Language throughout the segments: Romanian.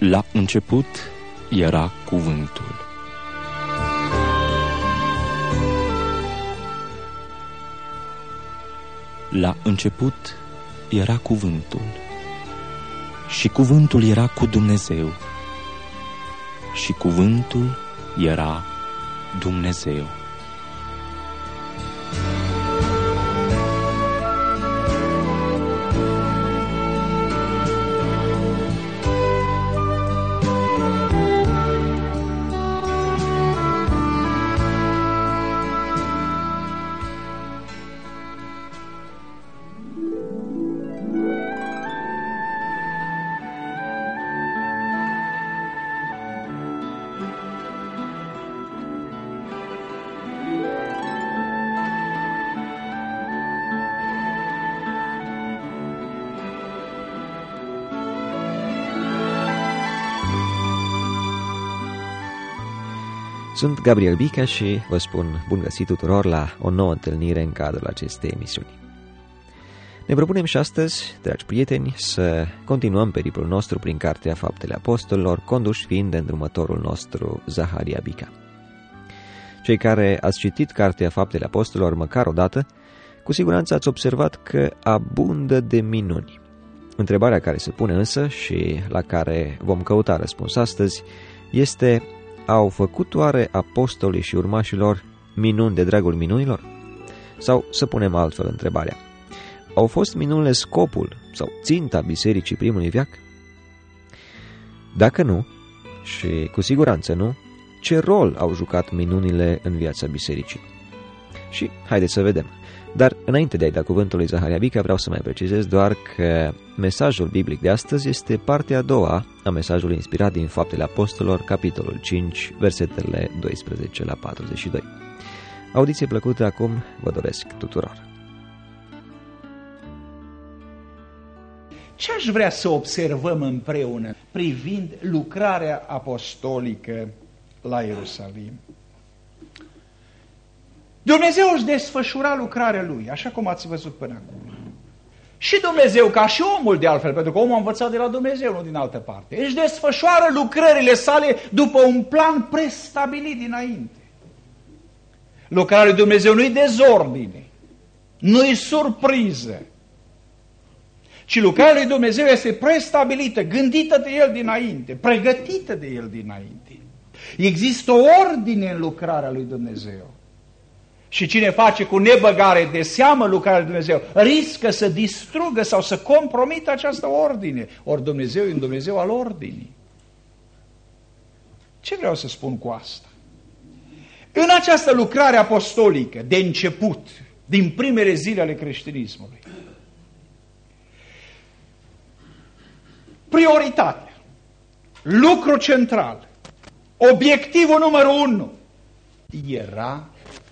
La început era cuvântul. La început era cuvântul, și cuvântul era cu Dumnezeu, și cuvântul era Dumnezeu. Sunt Gabriel Bica și vă spun bun găsit tuturor la o nouă întâlnire în cadrul acestei emisiuni. Ne propunem și astăzi, dragi prieteni, să continuăm periplul nostru prin Cartea Faptele Apostolilor, conduși fiind de îndrumătorul nostru Zaharia Bica. Cei care ați citit Cartea Faptele Apostolilor măcar o dată, cu siguranță ați observat că abundă de minuni. Întrebarea care se pune însă și la care vom căuta răspuns astăzi este: au făcut oare apostolii și urmașilor minuni de dragul minunilor? Sau, să punem altfel întrebarea, au fost minunile scopul sau ținta bisericii primului veac? Dacă nu, și cu siguranță nu, ce rol au jucat minunile în viața bisericii? Și haideți să vedem. Dar înainte de a-i da cuvântul lui Zaharia Bica, vreau să mai precizez doar că mesajul biblic de astăzi este partea a doua a mesajului inspirat din Faptele Apostolilor, capitolul 5, versetele 12 la 42. Audiție plăcută acum vă doresc tuturor. Ce aș vrea să observăm împreună privind lucrarea apostolică la Ierusalim? Dumnezeu își desfășura lucrarea Lui, așa cum ați văzut până acum. Și Dumnezeu, ca și omul de altfel, pentru că omul a învățat de la Dumnezeu, nu din altă parte, își desfășoară lucrările sale după un plan prestabilit dinainte. Lucrarea lui Dumnezeu nu-i dezordine, nu-i surpriză, ci lucrarea lui Dumnezeu este prestabilită, gândită de El dinainte, pregătită de El dinainte. Există o ordine în lucrarea lui Dumnezeu. Și cine face cu nebăgare de seamă lucrarea lui Dumnezeu, riscă să distrugă sau să compromită această ordine. Ori Dumnezeu e un Dumnezeu al ordinii. Ce vreau să spun cu asta? În această lucrare apostolică de început, din primele zile ale creștinismului, prioritatea, lucru central, obiectivul numărul 1 era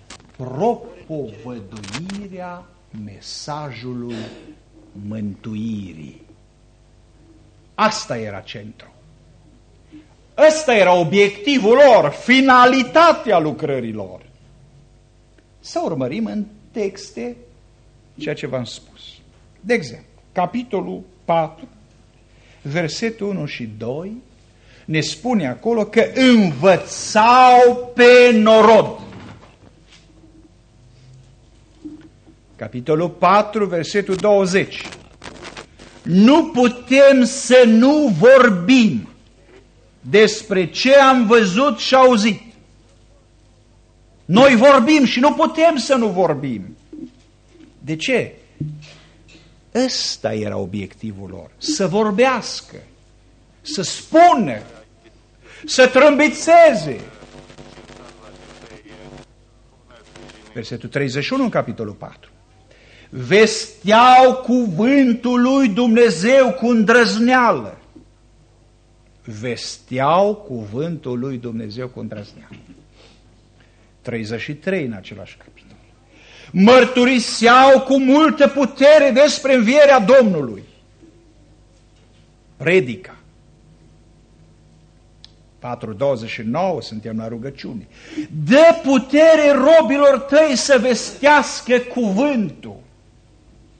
propovăduirea mesajului mântuirii. Asta era centru. Ăsta era obiectivul lor, finalitatea lucrărilor. Să urmărim în texte ceea ce v-am spus. De exemplu, capitolul 4, versetul 1 și 2, ne spune acolo că învățau pe norod. Capitolul 4, versetul 20. Nu putem să nu vorbim despre ce am văzut și auzit. Noi vorbim și nu putem să nu vorbim. De ce? Ăsta era obiectivul lor. Să vorbească, să spună, să trâmbițeze. Versetul 31 în capitolul 4. Vesteau cuvântul lui Dumnezeu cu îndrăzneală. Vesteau cuvântul lui Dumnezeu cu îndrăzneală. 33 în același capitol. Mărturiseau cu multă putere despre învierea Domnului. Predica. 4:29, suntem la rugăciune. Dă putere robilor tăi să vestească cuvântul.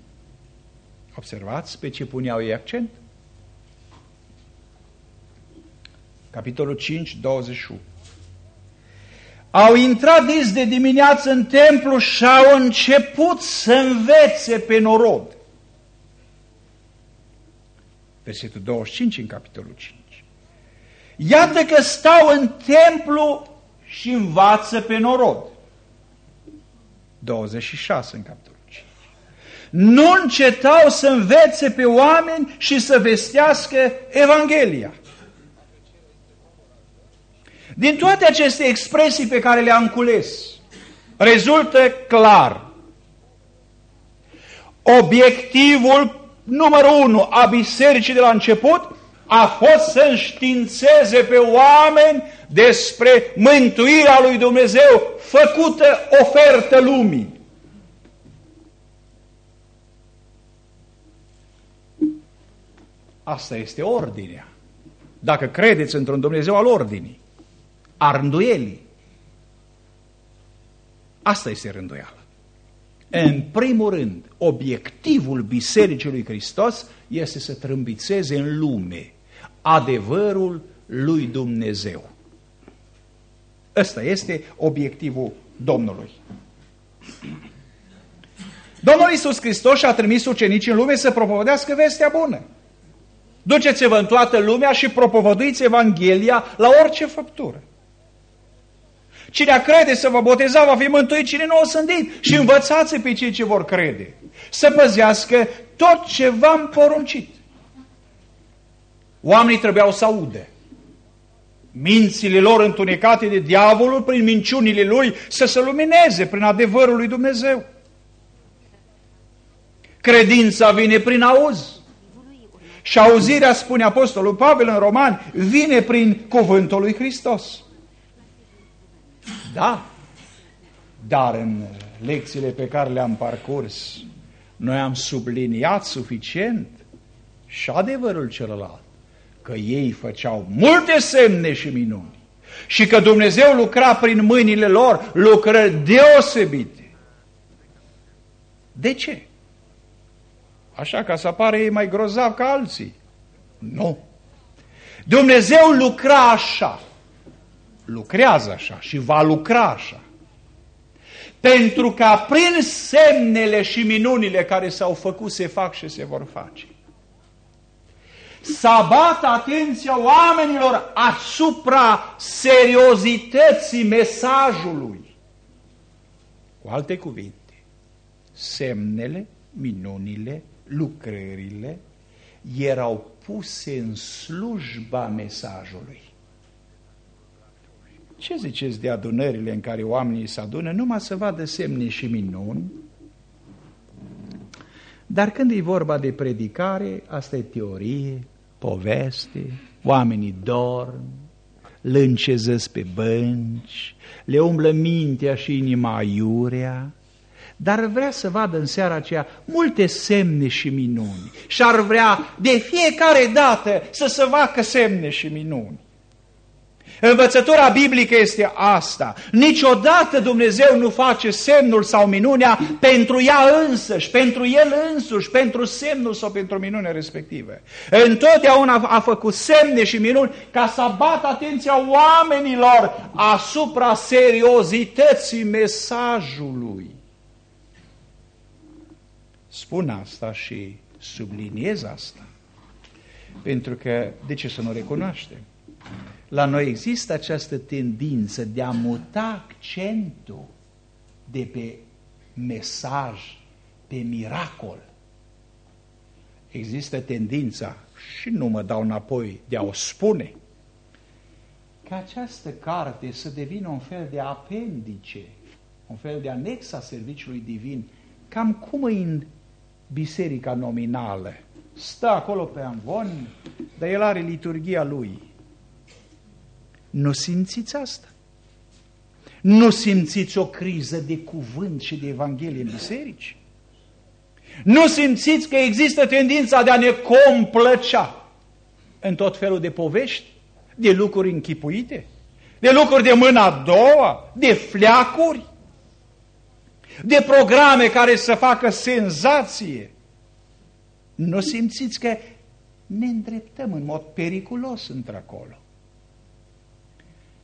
Observați pe ce puneau ei accent? capitolul 5, 21. Au intrat dis de dimineață în templu și au început să învețe pe norod. Versetul 25 în capitolul 5. Iată că stau în templu și învață pe norod. 26 în capitolul 5. Nu încetau să învețe pe oameni și să vestească Evanghelia. Din toate aceste expresii pe care le-am cules, rezultă clar obiectivul numărul 1 a bisericii de la început a fost să înștiințeze pe oameni despre mântuirea lui Dumnezeu făcută ofertă lumii. Asta este ordinea. Dacă credeți într-un Dumnezeu al ordinii, a rânduielii, asta este rânduială. În primul rând, obiectivul Bisericii lui Hristos este să trâmbițeze în lume adevărul lui Dumnezeu. Ăsta este obiectivul Domnului. Domnul Iisus Hristos a trimis ucenicii în lume să propovădească vestea bună. Duceți-vă în toată lumea și propovăduiți Evanghelia la orice făptură. Cine crede să vă boteza va fi mântuit, cine nu o sândit. Și învățați pe cei ce vor crede să păzească tot ce v-am poruncit. Oamenii trebuiau să audă. Mințile lor întunecate de diavolul prin minciunile lui să se lumineze prin adevărul lui Dumnezeu. Credința vine prin auz. Și auzirea, spune Apostolul Pavel în Romani, vine prin cuvântul lui Hristos. Da, dar în lecțiile pe care le-am parcurs, noi am subliniat suficient și adevărul celălalt, că ei făceau multe semne și minuni și că Dumnezeu lucra prin mâinile lor lucrări deosebite. De ce? Așa ca să apară ei mai grozav ca alții? Nu. Dumnezeu lucra așa, lucrează așa și va lucra așa, pentru ca prin semnele și minunile care s-au făcut, se fac și se vor face, să abată atenția oamenilor asupra seriozității mesajului. Cu alte cuvinte, semnele, minunile, lucrările erau puse în slujba mesajului. Ce ziceți de adunările în care oamenii se adună numai să vadă semne și minuni? Dar când e vorba de predicare, asta e teorie, poveste, oamenii dorm, lâncezăs pe bănci, le umblă mintea și inima aiurea, dar vrea să vadă în seara aceea multe semne și minuni și ar vrea de fiecare dată să se facă semne și minuni. Învățătura biblică este asta. Niciodată Dumnezeu nu face semnul sau minunea pentru ea însăși, pentru el însuși, pentru semnul sau pentru minunea respectivă. Întotdeauna a făcut semne și minuni ca să abată atenția oamenilor asupra seriozității mesajului. Spun asta și subliniez asta, pentru că, de ce să nu recunoaștem? La noi există această tendință de a muta accentul de pe mesaj, pe miracol. Există tendința, și nu mă dau înapoi de a o spune, ca această carte să devină un fel de apendice, un fel de anex a serviciului divin, cam cum e în biserica nominală. Stă acolo pe amvon, dar el are liturghia lui. Nu simțiți asta? Nu simțiți o criză de cuvânt și de Evanghelie în biserici? Nu simțiți că există tendința de a ne complăcea în tot felul de povești, de lucruri închipuite, de lucruri de mâna a doua, de fleacuri, de programe care să facă senzație? Nu simțiți că ne îndreptăm în mod periculos într-acolo?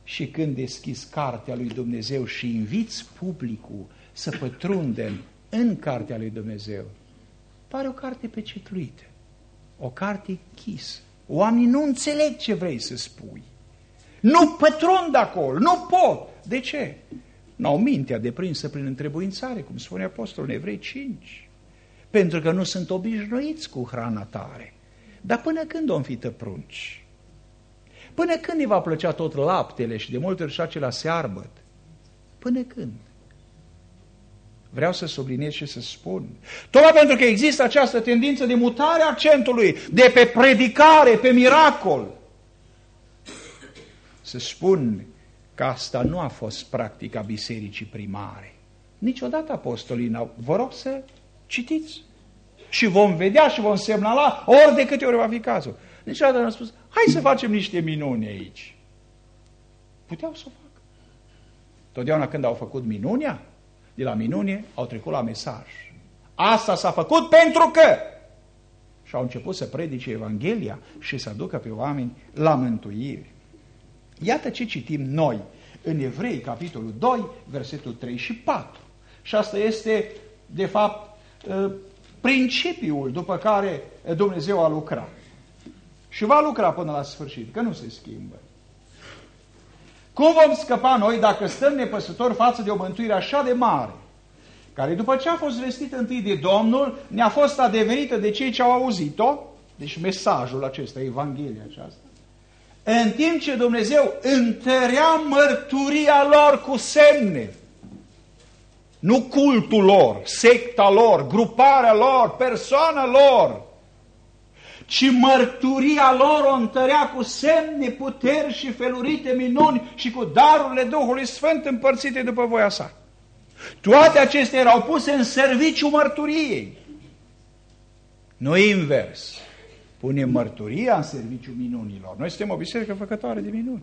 Și când deschizi cartea lui Dumnezeu și inviți publicul să pătrundă în cartea lui Dumnezeu, pare o carte pecetluită, o carte închisă. Oamenii nu înțeleg ce vrei să spui. Nu pătrund acolo, nu pot. De ce? N-au mintea deprinsă prin întrebuințare, cum spune Apostolul în Evrei 5. Pentru că nu sunt obișnuiți cu hrana tare. Dar până când om fi tăprunci? Până când îi va plăcea tot laptele și de multe ori și acela searbăt? Până când? Vreau să subliniez și să spun. Tocmai pentru că există această tendință de mutare a accentului, de pe predicare, pe miracol. Să spun că asta nu a fost practica bisericii primare. Niciodată apostolii n-au. Vă rog să citiți. Și vom vedea și vom semnala ori de câte ori va fi cazul. Niciodată n-au spus, hai să facem niște minuni aici. Puteau să o facă. Totdeauna când au făcut minunia, de la minunie au trecut la mesaj. Asta s-a făcut pentru că. Și au început să predice Evanghelia și să aducă pe oameni la mântuire. Iată ce citim noi în Evrei, capitolul 2, versetul 3 și 4. Și asta este, de fapt, principiul după care Dumnezeu a lucrat. Și va lucra până la sfârșit, că nu se schimbă. Cum vom scăpa noi dacă stăm nepăsători față de o mântuire așa de mare, care după ce a fost vestită întâi de Domnul, ne-a fost adeverită de cei ce au auzit-o, deci mesajul acesta, Evanghelia aceasta, în timp ce Dumnezeu întărea mărturia lor cu semne, nu cultul lor, secta lor, gruparea lor, persoana lor, ci mărturia lor o întărea cu semne, puteri și felurite minuni și cu darurile Duhului Sfânt împărțite după voia sa. Toate acestea erau puse în serviciu mărturiei. Nu invers. Punem mărturia în serviciu minunilor. Noi suntem o biserică făcătoare de minuni.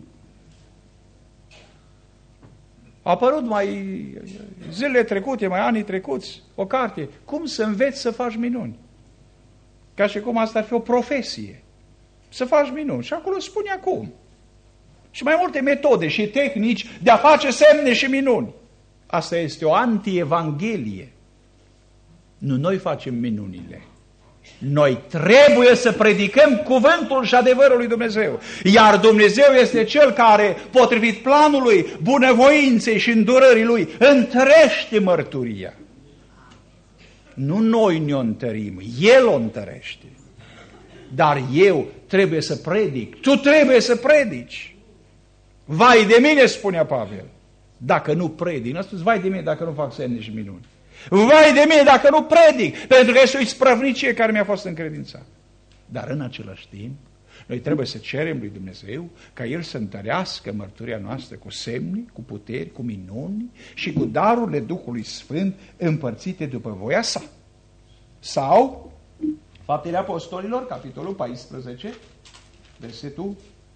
A apărut mai zilele trecute, mai anii trecuți, o carte. Cum să înveți să faci minuni? Ca și cum asta ar fi o profesie. Să faci minuni. Și acolo spune acum. Și mai multe metode și tehnici de a face semne și minuni. Asta este o anti-evanghelie. Nu noi facem minunile. Noi trebuie să predicăm cuvântul și adevărul lui Dumnezeu. Iar Dumnezeu este Cel care, potrivit planului, bunăvoinței și îndurării Lui, întărește mărturia. Nu noi ne-o întărim, El o întărește. Dar eu trebuie să predic, tu trebuie să predici. Vai de mine, spunea Pavel, dacă nu predic. Nu a spus, vai de mine dacă nu fac semne și minuni. Vai de mine dacă nu predic, pentru că este o isprăvnicie care mi-a fost încredințată. Dar în același timp, noi trebuie să cerem lui Dumnezeu ca El să întărească mărturia noastră cu semne, cu puteri, cu minuni și cu darurile Duhului Sfânt împărțite după voia sa. Sau, Faptele Apostolilor, capitolul 14, versetul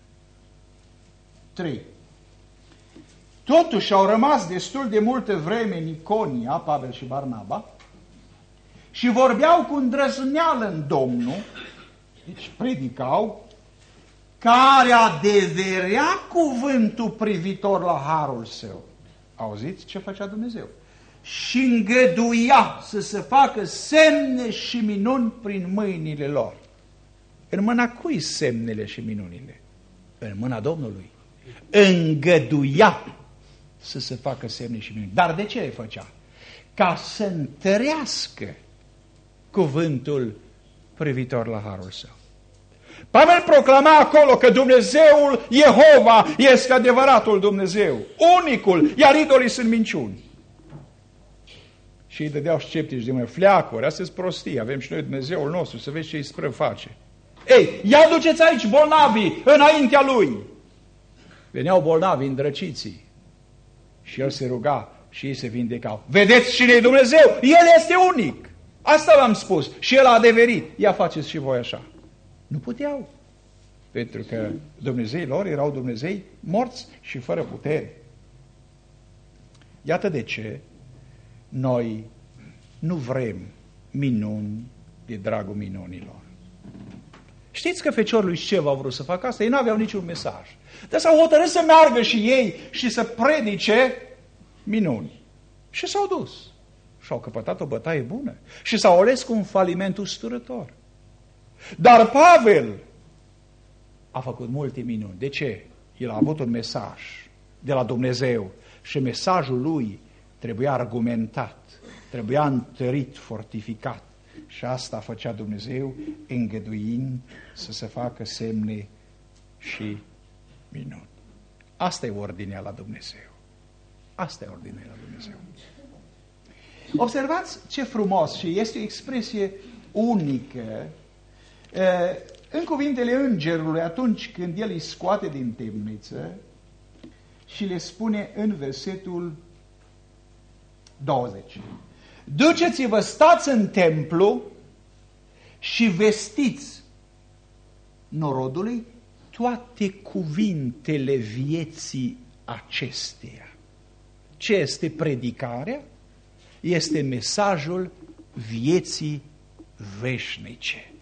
3. Totuși au rămas destul de multă vreme în Iconia, Pavel și Barnaba, și vorbeau cu îndrăzneală în Domnul, deci predicau, care adeverea cuvântul privitor la harul său. Auziți ce făcea Dumnezeu? Și îngăduia să se facă semne și minuni prin mâinile lor. În mâna cui semnele și minunile? În mâna Domnului. Îngăduia să se facă semne și minuni. Dar de ce le făcea? Ca să întărească cuvântul privitor la harul său. Pavel proclama acolo că Dumnezeul Jehova este adevăratul Dumnezeu, unicul, iar idolii sunt minciuni. Și îi dădeau sceptici de mână, fleacuri, astea-s prostii, avem și noi Dumnezeul nostru, să vezi ce isprăv face. Ei, ia duceți aici bolnavii înaintea lui. Veneau bolnavi îndrăciții și el se ruga și ei se vindecau. Vedeți cine e Dumnezeu? El este unic. Asta v-am spus și el a adeverit. Ia faceți și voi așa. Nu puteau, pentru că Dumnezeii lor erau Dumnezei morți și fără putere. Iată de ce noi nu vrem minuni de dragul minunilor. Știți că feciorul lui Șev au vrut să facă asta? Ei n-aveau niciun mesaj. Dar s-au hotărât să meargă și ei și să predice minuni. Și s-au dus. Și au căpătat o bătaie bună. Și s-au ales cu un faliment usturător. Dar Pavel a făcut multe minuni. De ce? El a avut un mesaj de la Dumnezeu și mesajul lui trebuia argumentat, trebuia întărit, fortificat. Și asta făcea Dumnezeu, îngăduind să se facă semne și minuni. Asta e ordinea la Dumnezeu. Asta e ordinea la Dumnezeu. Observați ce frumos, și este o expresie unică în cuvintele îngerului atunci când el îi scoate din temniță și le spune în versetul 20. Duceți-vă, stați în templu și vestiți norodului toate cuvintele vieții acesteia. Ce este predicarea? Este mesajul vieții veșnice.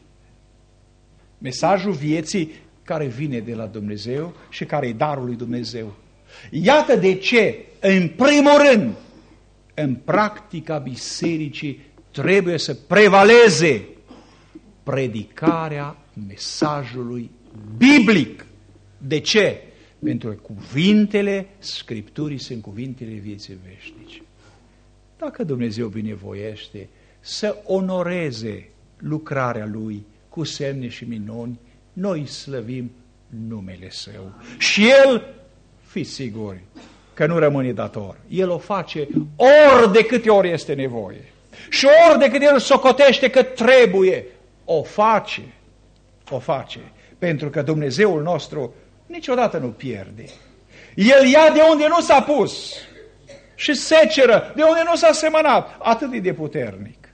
Mesajul vieții care vine de la Dumnezeu și care e darul lui Dumnezeu. Iată de ce, în primul rând, în practica bisericii trebuie să prevaleze predicarea mesajului biblic. De ce? Pentru că cuvintele Scripturii sunt cuvintele vieții veșnice. Dacă Dumnezeu binevoiește să onoreze lucrarea Lui cu semne și minuni, noi slăvim numele Său. Și El, fiți siguri că nu rămâne dator. El o face ori de câte ori este nevoie. Și ori de câte El socotește că trebuie, o face. O face. Pentru că Dumnezeul nostru niciodată nu pierde. El ia de unde nu s-a pus și seceră de unde nu s-a semănat. Atât de puternic.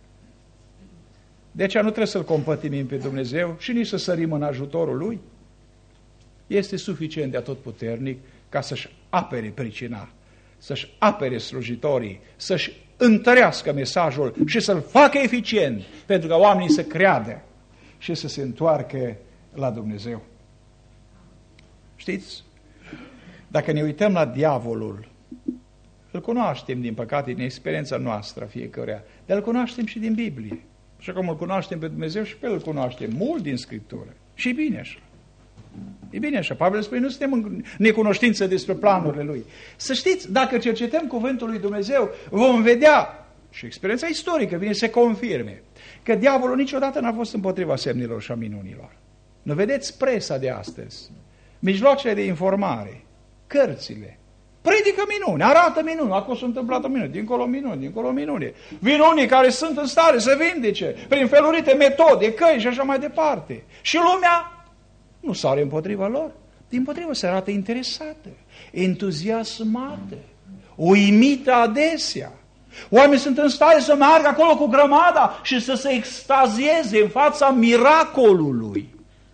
De aceea nu trebuie să-L compătimim pe Dumnezeu și nici să sărim în ajutorul Lui. Este suficient de atotputernic ca să-și apere pricina, să-și apere slujitorii, să-și întărească mesajul și să-l facă eficient, pentru că oamenii să creadă și să se întoarcă la Dumnezeu. Știți? Dacă ne uităm la diavolul, îl cunoaștem, din păcate, din experiența noastră fiecăruia, dar îl cunoaștem și din Biblie. Așa cum îl cunoaștem pe Dumnezeu și pe el îl cunoaștem mult din Scriptură. Și e bine așa. E bine așa. Pavel spune, nu suntem în necunoștință despre planurile Lui. Să știți, dacă cercetăm cuvântul lui Dumnezeu, vom vedea, și experiența istorică vine să confirme, că diavolul niciodată n-a fost împotriva semnelor și a minunilor. Nu vedeți presa de astăzi, mijloacele de informare, cărțile, predică minuni, arată minuni, acolo s-a întâmplat o minune, dincolo minuni, dincolo minune. Vin unii care sunt în stare să vindece prin felurite metode, căi și așa mai departe. Și lumea nu sare împotriva lor, dimpotrivă se arată interesată, entuziasmată, uimită adesea. Oamenii sunt în stare să meargă acolo cu grămada și să se extazieze în fața miracolului.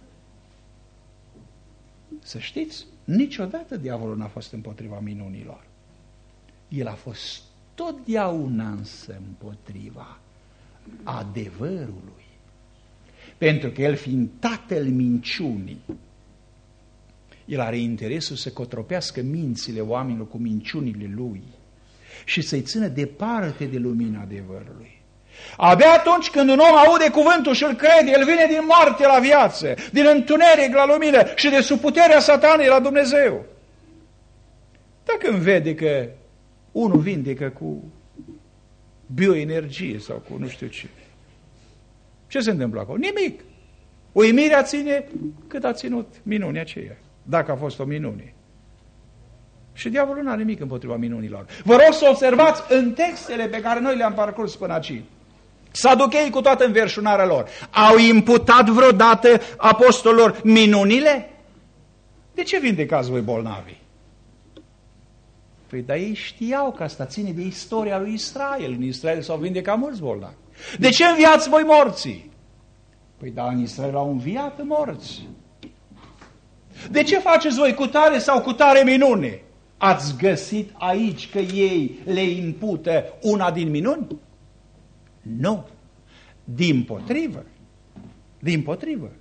Să știți, niciodată diavolul n-a fost împotriva minunilor. El a fost totdeauna însă împotriva adevărului. Pentru că el, fiind tatăl minciunii, el are interesul să cotropească mințile oamenilor cu minciunile lui și să-i țină departe de lumina adevărului. Abia atunci când un om aude cuvântul și îl crede, el vine din moarte la viață, din întuneric la lumină și de sub puterea satanei la Dumnezeu. Dacă îmi vede că unul vindecă cu bioenergie sau cu nu știu ce se întâmplă acolo? Nimic. Uimirea ține cât a ținut minunea aceea, dacă a fost o minune. Și diavolul nu are nimic împotriva minunilor. Vă rog să observați în textele pe care noi le-am parcurs până aici. Saducheii cu toată înverșunarea lor au imputat vreodată apostolilor minunile? De ce vindecați voi bolnavi? Păi, dar ei știau că asta ține de istoria lui Israel. În Israel s-au vindecat mulți bolnavi. De ce înviați voi morții? Păi, da, în Israel au înviat morți. De ce faceți voi cu tare sau cu tare minune? Ați găsit aici că ei le impută una din minuni? Nu. Dimpotrivă. Dimpotrivă.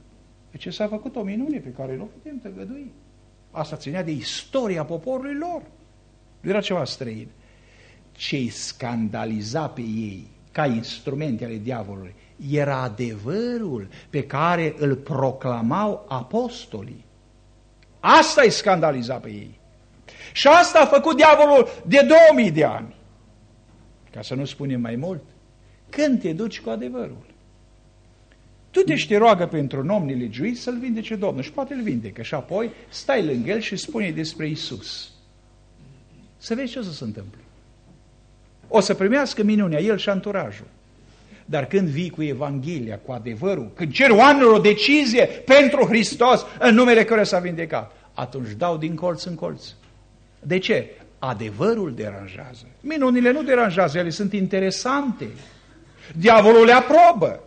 Deci s-a făcut o minune pe care nu putem tăgădui. Asta ținea de istoria poporului lor. Nu era ceva străin. Ce-i scandaliza pe ei ca instrumente ale diavolului era adevărul pe care îl proclamau apostolii. Asta îi scandaliza pe ei. Și asta a făcut diavolul de 2000 de ani. Ca să nu spunem mai mult, când te duci cu adevărul. Tu te roagă pentru un om nelegiuit să-l vindece Domnul și poate îl vindecă și apoi stai lângă el și spune despre Iisus. Să vezi ce o să se întâmple. O să primească minunea el și anturajul. Dar când vii cu Evanghelia, cu adevărul, când cer oamenilor o decizie pentru Hristos în numele care s-a vindecat, atunci dau din colț în colț. De ce? Adevărul deranjează. Minunile nu deranjează, ele sunt interesante. Diavolul le aprobă.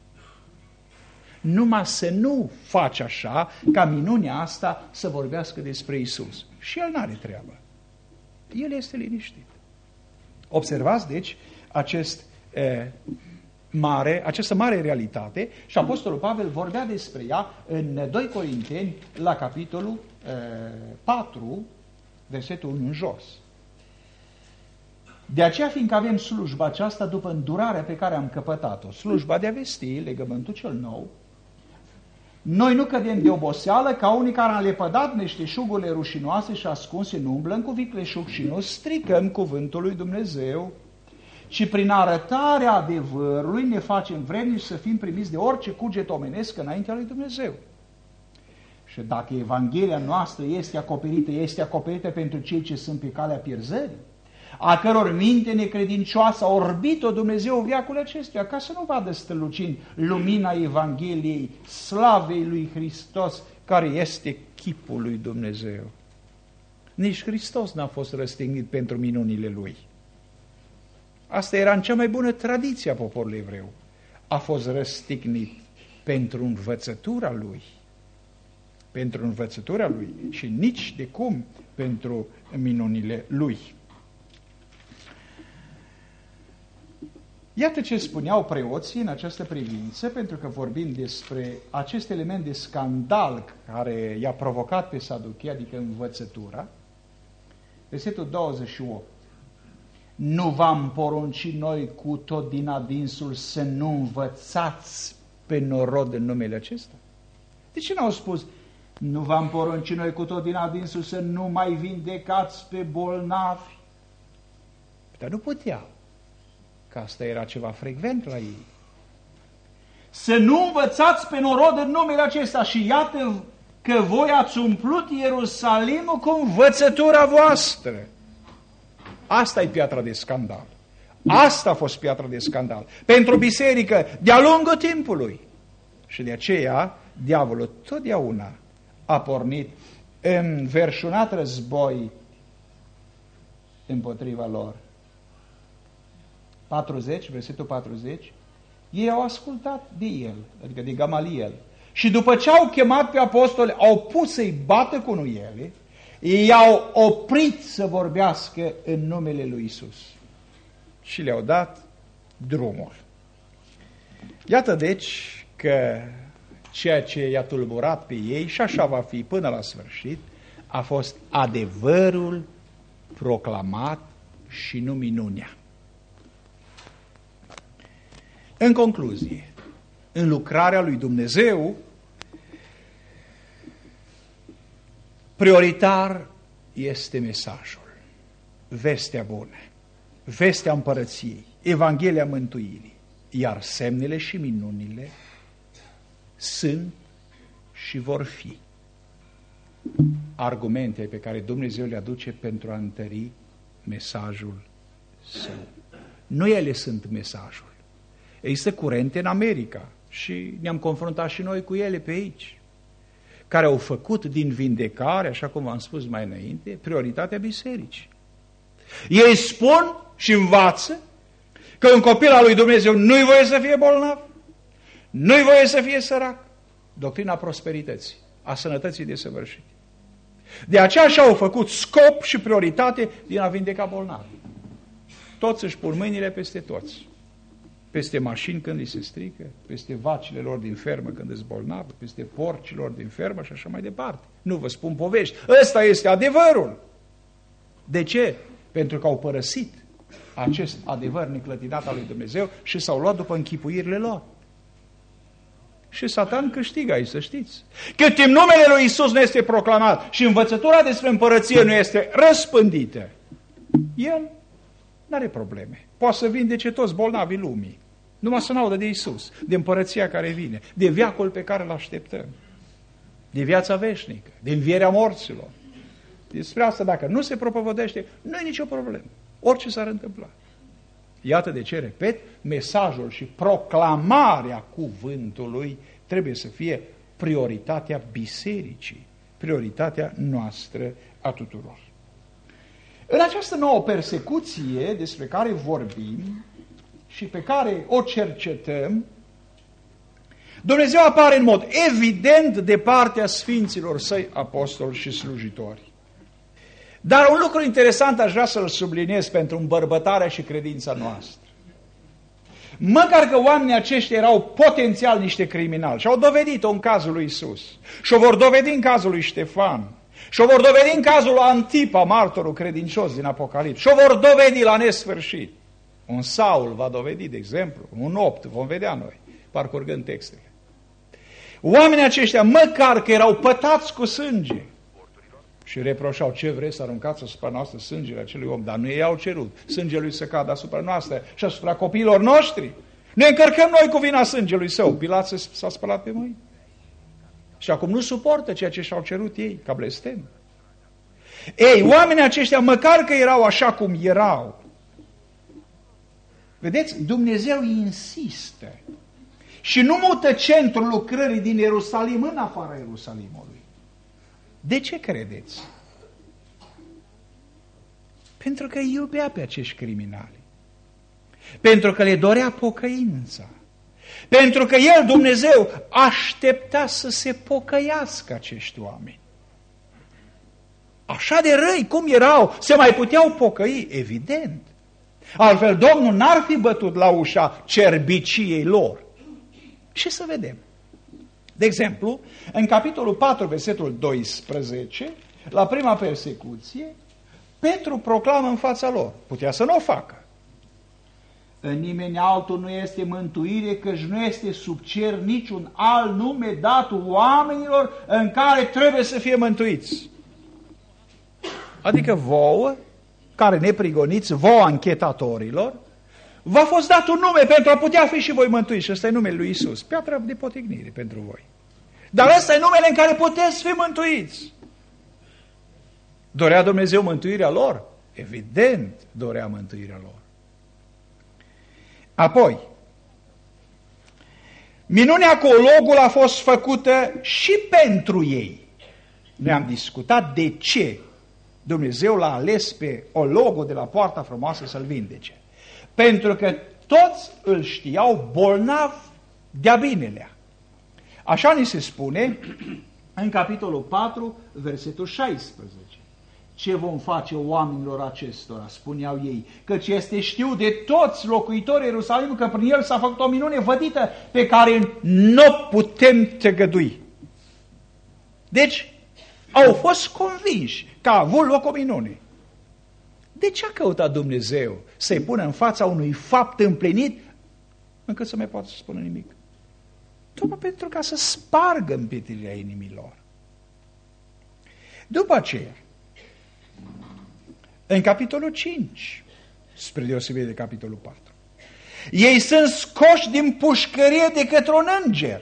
Numai să nu faci așa ca minunea asta să vorbească despre Iisus. Și el n-are treabă. El este liniștit. Observați, deci, această mare realitate și Apostolul Pavel vorbea despre ea în 2 Corinteni, la capitolul 4, versetul 1 în jos. De aceea, fiindcă avem slujba aceasta după îndurarea pe care am căpătat-o, slujba de a vesti, legământul cel nou, noi nu cădem de oboseală ca unii care am lepădat meșteșugurile rușinoase și ascunse, nu umblăm cu vicleșug și nu stricăm cuvântul lui Dumnezeu, ci prin arătarea adevărului ne facem vrednici să fim primiți de orice cuget omenesc înaintea lui Dumnezeu. Și dacă Evanghelia noastră este acoperită pentru cei ce sunt pe calea pierzării, a căror minte necredincioasă a orbit-o Dumnezeu veacul acestuia, ca să nu vadă strălucind lumina Evangheliei, slavei lui Hristos, care este chipul lui Dumnezeu. Nici Hristos n-a fost răstignit pentru minunile lui. Asta era în cea mai bună tradiție a poporului evreu. A fost răstignit pentru învățătura lui. Pentru învățătura lui și nici de cum pentru minunile lui. Iată ce spuneau preoții în această privință, pentru că vorbim despre acest element de scandal care i-a provocat pe Saduchei, adică învățătura. Versetul 28. Nu v-am poruncit noi cu tot din adinsul să nu învățați pe norod în numele acesta? De ce n-au spus, nu v-am poruncit noi cu tot din adinsul să nu mai vindecați pe bolnavi? Dar nu puteau, că asta era ceva frecvent la ei. Să nu învățați pe norod în numele acesta și iată că voi ați umplut Ierusalimul cu învățătura voastră. Asta e piatra de scandal. Asta a fost piatra de scandal pentru biserică de-a lungul timpului. Și de aceea diavolul totdeauna a pornit înverșunat război împotriva lor. 40, versetul 40, ei au ascultat de el, adică de Gamaliel. Și după ce au chemat pe apostoli, au pus să-i bată cu nuiele, ei au oprit să vorbească în numele lui Isus și le-au dat drumul. Iată deci că ceea ce i-a tulburat pe ei, și așa va fi până la sfârșit, a fost adevărul proclamat și nu minunea. În concluzie, în lucrarea lui Dumnezeu, prioritar este mesajul, vestea bună, vestea împărăției, Evanghelia mântuirii, iar semnele și minunile sunt și vor fi argumente pe care Dumnezeu le aduce pentru a întări mesajul său. Nu ele sunt mesajul. Există curente în America și ne-am confruntat și noi cu ele pe aici, care au făcut din vindecare, așa cum v-am spus mai înainte, prioritatea bisericii. Ei spun și învață că un copil al lui Dumnezeu nu-i voie să fie bolnav, nu-i voie să fie sărac. Doctrina prosperității, a sănătății desăvârșite. De aceea și-au făcut scop și prioritate din a vindeca bolnavi. Toți își pun mâinile peste toți. peste mașini când îi se strică, peste vacile lor din fermă când îți bolnavă, peste porcilor din fermă și așa mai departe. Nu vă spun povești. Ăsta este adevărul. De ce? Pentru că au părăsit acest adevăr neclătinat al lui Dumnezeu și s-au luat după închipuirile lor. Și Satan câștigă aici, să știți. Cât timp numele lui Iisus nu este proclamat și învățătura despre împărăție nu este răspândită, el n-are probleme. Poate să vindece toți bolnavii lumii. Numai să n-audă de Iisus, de împărăția care vine, de veacul pe care îl așteptăm, de viața veșnică, de învierea morților. Despre asta, dacă nu se propovădește, nu e nicio problemă. Orice s-ar întâmpla. Iată de ce, repet, mesajul și proclamarea cuvântului trebuie să fie prioritatea bisericii, prioritatea noastră a tuturor. În această nouă persecuție despre care vorbim și pe care o cercetăm, Dumnezeu apare în mod evident de partea sfinților săi apostoli și slujitori. Dar un lucru interesant aș vrea să-l subliniez pentru îmbărbătarea și credința noastră. Măcar că oamenii aceștia erau potențial niște criminali și au dovedit-o în cazul lui Iisus și o vor dovedi în cazul lui Ștefan și o vor dovedi în cazul lui Antipa, martorul credincios din Apocalips și o vor dovedi la nesfârșit. Un Saul va dovedi, de exemplu, un 8, vom vedea noi, parcurgând textele. Oamenii aceștia, măcar că erau pătați cu sânge, și reproșau, ce vreți să aruncați asupra noastră sângele acelui om, dar nu ei au cerut sângele lui să cadă asupra noastră și asupra copiilor noștri. Ne încărcăm noi cu vina sângelui său. Pilat s-a spălat pe mâini. Și acum nu suportă ceea ce și-au cerut ei, ca blestem. Ei, oamenii aceștia, măcar că erau așa cum erau, vedeți, Dumnezeu insistă și nu mută centrul lucrării din Ierusalim în afara Ierusalimului. De ce credeți? Pentru că îi iubea pe acești criminali. Pentru că le dorea pocăința. Pentru că El, Dumnezeu, aștepta să se pocăiască acești oameni. Așa de răi cum erau, se mai puteau pocăi, evident. Altfel Domnul n-ar fi bătut la ușa cerbiciei lor. Și să vedem. De exemplu, în capitolul 4, versetul 12, la prima persecuție, Petru proclamă în fața lor. Putea să nu o facă. În nimeni altul nu este mântuire, căci nu este sub cer niciun alt nume dat oamenilor în care trebuie să fie mântuiți. Adică vouă, care ne prigoniți, vouă anchetatorilor, v-a fost dat un nume pentru a putea fi și voi mântuiți. Și ăsta e numele lui Iisus, piatră de potignire pentru voi. Dar ăsta e numele în care puteți fi mântuiți. Dorea Dumnezeu mântuirea lor? Evident dorea mântuirea lor. Apoi, minunea cu ologul a fost făcută și pentru ei. Noi am discutat de ce Dumnezeu l-a ales pe ologul de la Poarta Frumoasă să-l vindece. Pentru că toți îl știau bolnav de-a binelea. Așa ni se spune în capitolul 4, versetul 16. Ce vom face oamenilor acestora, spuneau ei, căci este știut de toți locuitorii Ierusalimului că prin el s-a făcut o minune vădită pe care nu putem tăgădui. Deci, au fost convinși că a avut loc o minune. De ce a căutat Dumnezeu să-i pună în fața unui fapt împlinit încât să mai poată să spună nimic? Tocmai pentru ca să spargă împietrirea inimilor. După aceea, în capitolul 5, spre deosebire de capitolul 4, ei sunt scoși din pușcărie de către un înger.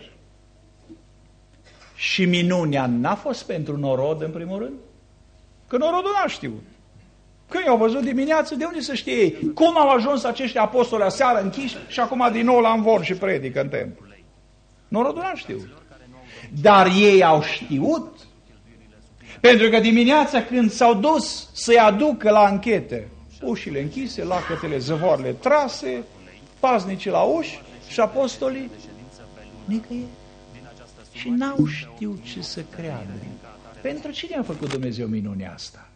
Și minunea n-a fost pentru norod în primul rând? Că norodul n-a știut. Când i-au văzut dimineață, de unde să știe ei? Cum au ajuns acești apostoli aseară închiși și acum din nou la învor și predică în templu? Norodul n-a știut. Dar ei au știut. Pentru că dimineața când s-au dus să-i aducă la anchetă, ușile închise, lacătele, zăvoarele trase, paznicii la uși și apostolii nicăieri. Și n-au știut ce să creadă. Pentru cine a făcut Dumnezeu minunea asta?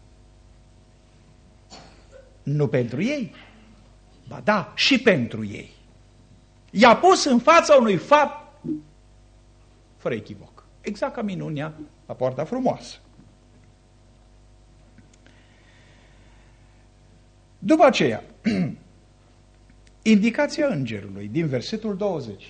Nu pentru ei? Ba da, și pentru ei. I-a pus în fața unui fapt fără echivoc. Exact ca minunea la Poarta Frumoasă. După aceea, indicația îngerului din versetul 20.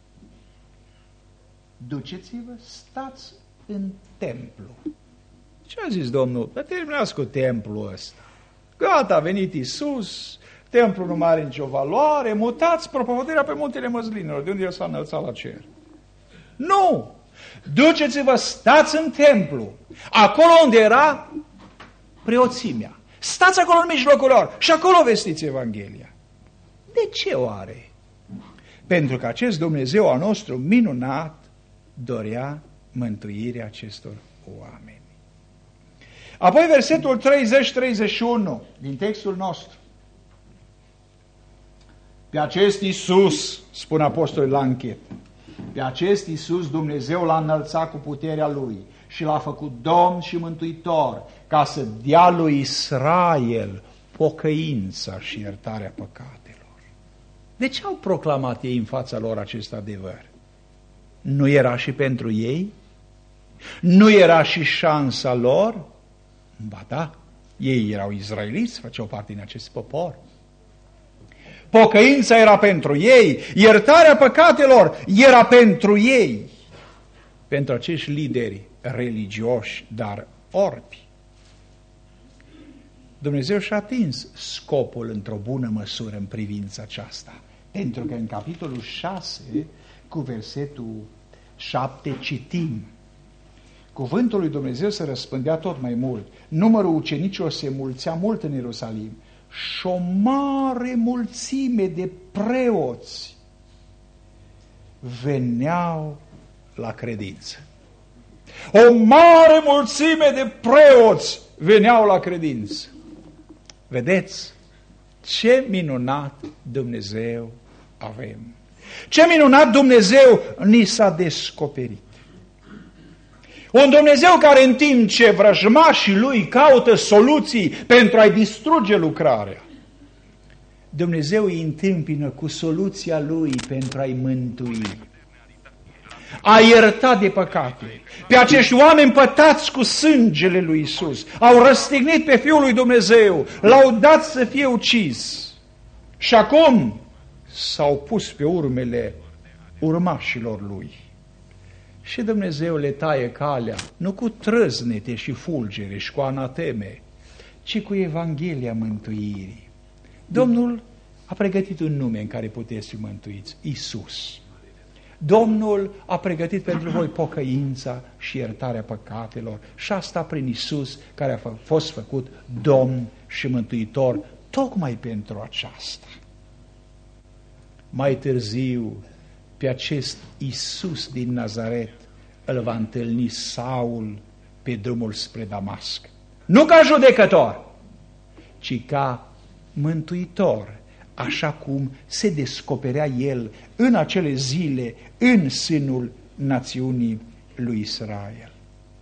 Duceți-vă, stați în templu. Ce a zis Domnul? Terminați cu templul ăsta. Gata, a venit Iisus, templul nu mai are nicio valoare, mutați propovădirea pe muntele Măslinilor, de unde el s-a înălțat la cer. Nu! Duceți-vă, stați în templu, acolo unde era preoțimea. Stați acolo în mijlocul lor și acolo vestiți Evanghelia. De ce oare? Pentru că acest Dumnezeu al nostru minunat dorea mântuirea acestor oameni. Apoi versetul 30-31 din textul nostru. Pe acest Iisus, spune apostolul la închetă, pe acest Iisus Dumnezeu l-a înălțat cu puterea Lui și l-a făcut Domn și Mântuitor, ca să dea lui Israel pocăința și iertarea păcatelor. De ce au proclamat ei în fața lor acest adevăr? Nu era și pentru ei? Nu era și șansa lor? Ba da, ei erau izraeliți, făceau parte din acest popor. Pocăința era pentru ei, iertarea păcatelor era pentru ei, pentru acești lideri religioși, dar orbi. Dumnezeu și-a atins scopul într-o bună măsură în privința aceasta, pentru că în capitolul 6, cu versetul 7, citim: cuvântul lui Dumnezeu se răspândea tot mai mult, numărul ucenicilor se mulțea mult în Ierusalim și o mare mulțime de preoți veneau la credință. O mare mulțime de preoți veneau la credință. Vedeți ce minunat Dumnezeu avem. Ce minunat Dumnezeu ni s-a descoperit. Un Dumnezeu care în timp ce vrăjmașii lui caută soluții pentru a-i distruge lucrarea, Dumnezeu îi întâmpină cu soluția lui pentru a-i mântui. A iertat de păcate. Pe acești oameni pătați cu sângele lui Iisus au răstignit pe Fiul lui Dumnezeu, l-au dat să fie ucis. Și acum s-au pus pe urmele urmașilor lui. Și Dumnezeu le taie calea, nu cu trăznete și fulgere și cu anateme, ci cu Evanghelia mântuirii. Domnul a pregătit un nume în care puteți fi mântuiți, Iisus. Domnul a pregătit pentru voi pocăința și iertarea păcatelor și asta prin Iisus, care a fost făcut Domn și Mântuitor tocmai pentru aceasta. Mai târziu, pe acest Iisus din Nazaret îl va întâlni Saul pe drumul spre Damasc. Nu ca judecător, ci ca mântuitor, așa cum se descoperea el în acele zile în sânul națiunii lui Israel.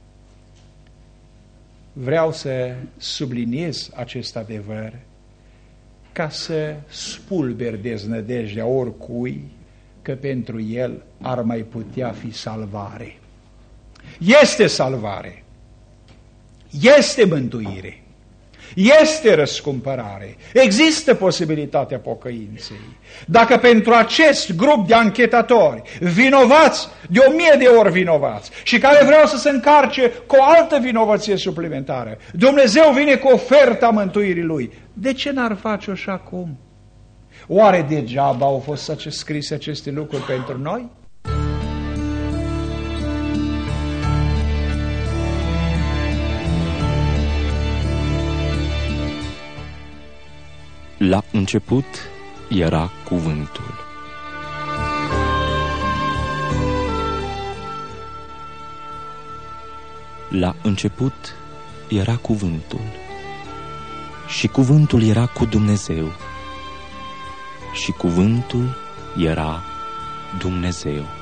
Vreau să subliniez acest adevăr ca să spulber deznădejdea oricui că pentru el ar mai putea fi salvare. Este salvare, este mântuire, este răscumpărare, există posibilitatea pocăinței. Dacă pentru acest grup de anchetatori vinovați, de 1000 de ori vinovați, și care vreau să se încarce cu o altă vinovăție suplimentară, Dumnezeu vine cu oferta mântuirii Lui, de ce n-ar face-o și acum? Oare degeaba au fost scrise aceste lucruri pentru noi? La început era cuvântul. La început era cuvântul. Și cuvântul era cu Dumnezeu. Și cuvântul era Dumnezeu.